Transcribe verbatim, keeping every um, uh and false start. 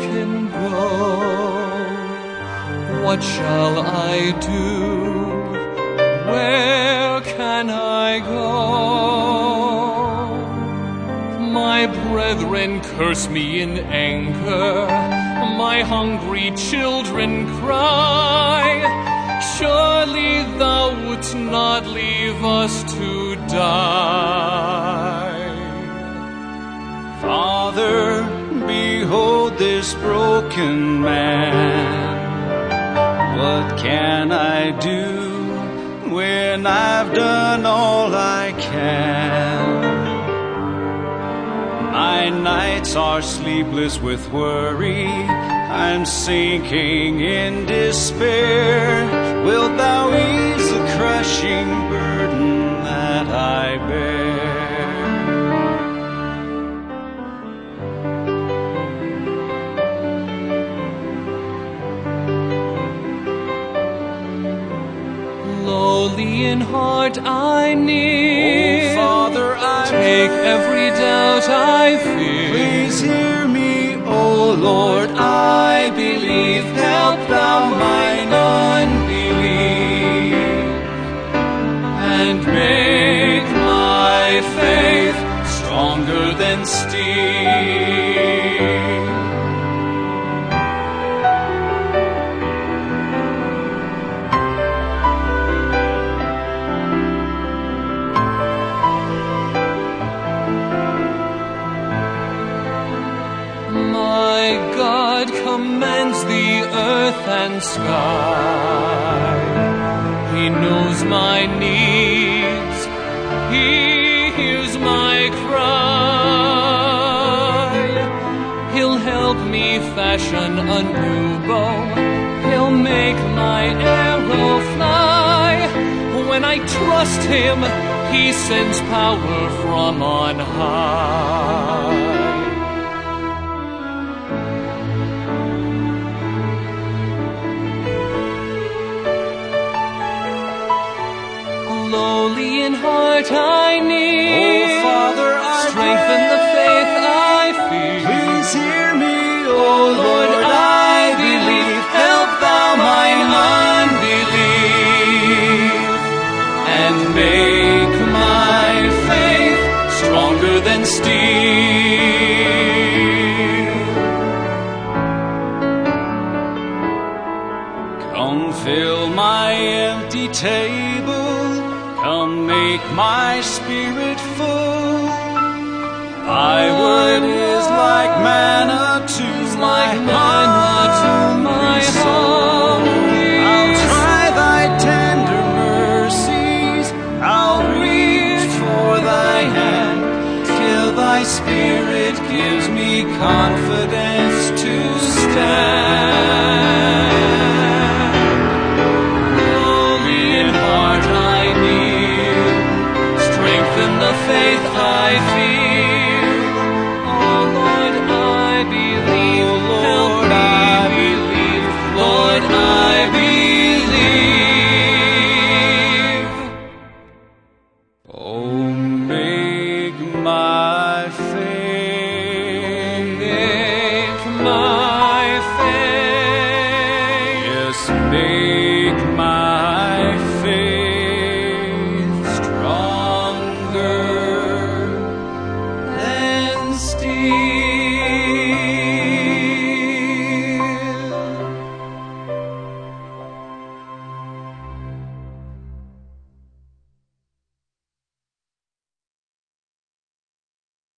can go. What shall I do? Where can I go? My brethren curse me in anger. My hungry children cry. Surely thou wouldst not leave us to die. Father, behold this broken man. What can I do when I've done all I can? My nights are sleepless with worry. I'm sinking in despair. Wilt thou ease the crushing burden that I bear? Lowly in heart I kneel. Oh, Father, I take pray. every doubt I feel. Please hear me, O Lord, I believe. Help thou mine unbelief, and make my faith stronger than steel. God commands the earth and sky. He knows my needs. He hears my cry. He'll help me fashion a new bow. He'll make my arrow fly. When I trust him, he sends power from on high. Lowly in heart I kneel. Oh, Father, I strengthen pray. the faith I feel. Please hear me, O Lord, I believe. Help thou mine unbelief, and make my faith stronger than steel. Come fill my empty table. Come make my spirit full. Thy word is like manna to my soul. I'll try thy tender mercies. I'll reach for thy hand till thy spirit gives me confidence to stand. The faith I feel, oh Lord, I believe. Oh Lord, help me I believe. Lord, I believe. Oh, make my faith, make my faith, yes, make